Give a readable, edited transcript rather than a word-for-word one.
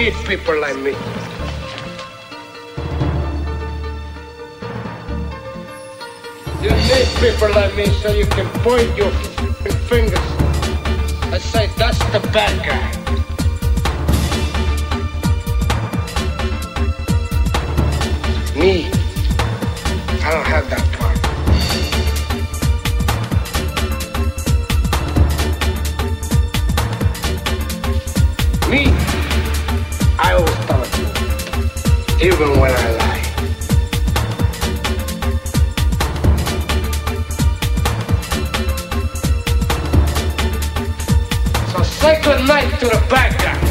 need people like me. You need people like me so you can point your fingers and say, that's the bad guy. Me, I don't have that power. Me, I always tell the truth, even when I lie. So say good night to the bad guy.